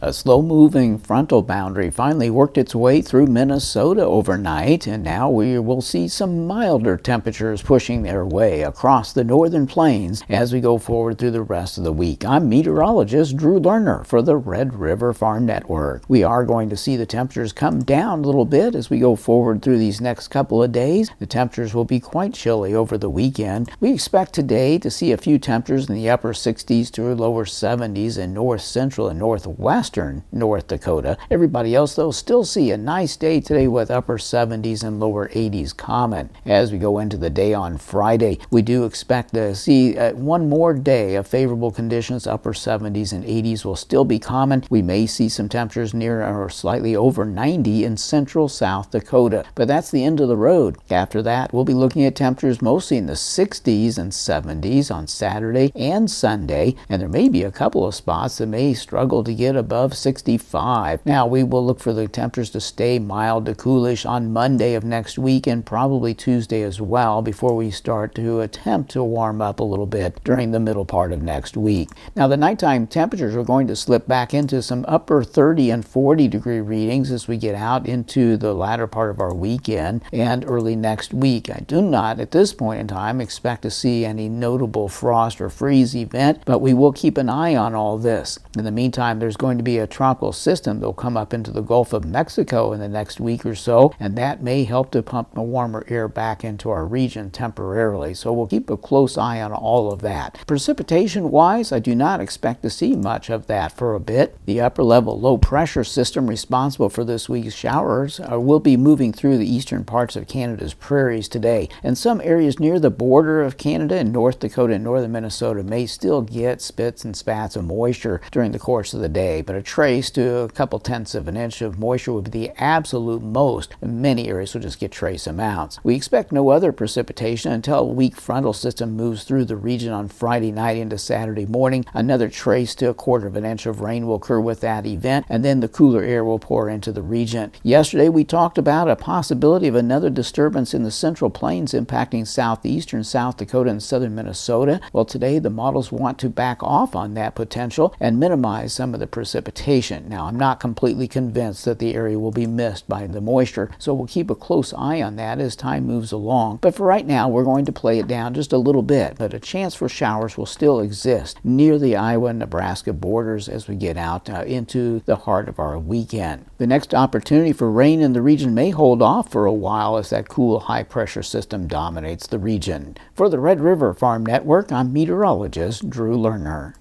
A slow-moving frontal boundary finally worked its way through Minnesota overnight, and now we will see some milder temperatures pushing their way across the northern plains as we go forward through the rest of the week. I'm meteorologist Drew Lerner for the Red River Farm Network. We are going to see the temperatures come down a little bit as we go forward through these next couple of days. The temperatures will be quite chilly over the weekend. We expect today to see a few temperatures in the upper 60s to lower 70s in north central and northwestern North Dakota. Everybody else, though, still see a nice day today with upper 70s and lower 80s common. As we go into the day on Friday, we do expect to see one more day of favorable conditions. Upper 70s and 80s will still be common. We may see some temperatures near or slightly over 90 in central South Dakota, but that's the end of the road. After that, we'll be looking at temperatures mostly in the 60s and 70s on Saturday and Sunday, and there may be a couple of spots that may struggle to get above 65. Now, we will look for the temperatures to stay mild to coolish on Monday of next week and probably Tuesday as well before we start to attempt to warm up a little bit during the middle part of next week. Now, the nighttime temperatures are going to slip back into some upper 30 and 40 degree readings as we get out into the latter part of our weekend and early next week. I do not, at this point in time, expect to see any notable frost or freeze event, but we will keep an eye on all this. In the meantime, there's going to be a tropical system that will come up into the Gulf of Mexico in the next week or so, and that may help to pump the warmer air back into our region temporarily. So we'll keep a close eye on all of that. Precipitation-wise, I do not expect to see much of that for a bit. The upper-level low-pressure system responsible for this week's showers will be moving through the eastern parts of Canada's prairies today, and some areas near the border of Canada in North Dakota and northern Minnesota may still get spits and spats of moisture during the course of the day, but a trace to a couple tenths of an inch of moisture would be the absolute most. Many areas will just get trace amounts. We expect no other precipitation until a weak frontal system moves through the region on Friday night into Saturday morning. Another trace to a quarter of an inch of rain will occur with that event, and then the cooler air will pour into the region. Yesterday, we talked about a possibility of another disturbance in the central plains impacting southeastern South Dakota and southern Minnesota. Well, today, the models want to back off on that potential and minimize some of the precipitation. Now, I'm not completely convinced that the area will be missed by the moisture, so we'll keep a close eye on that as time moves along. But for right now, we're going to play it down just a little bit, but a chance for showers will still exist near the Iowa-Nebraska borders as we get out into the heart of our weekend. The next opportunity for rain in the region may hold off for a while as that cool high-pressure system dominates the region. For the Red River Farm Network, I'm meteorologist Drew Lerner.